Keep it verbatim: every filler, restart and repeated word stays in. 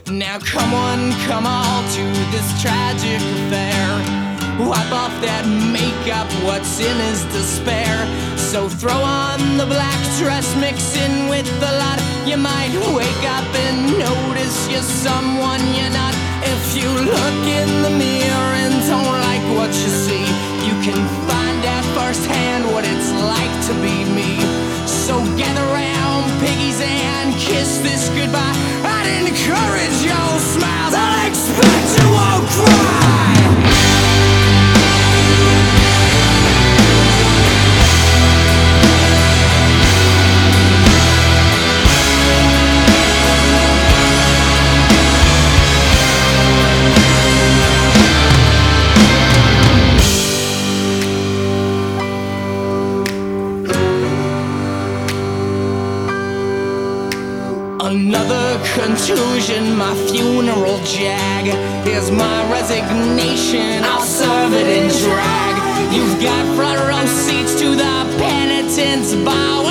Now come one, come all to this tragic affair. Wipe off that makeup, what's in is despair. So throw on the black dress, mix in with the lot. You might wake up and notice you're someone you're not. If you look in the mirror and don't like what you see, you can find out firsthand what it's like to be me. So gather round, piggies, and kiss this goodbye. I'd encourage your smiles, I'd expect you won't cry. Another contusion, my funeral jag. Here's my resignation, I'll serve it in drag. You've got front row seats to the penitent's bar.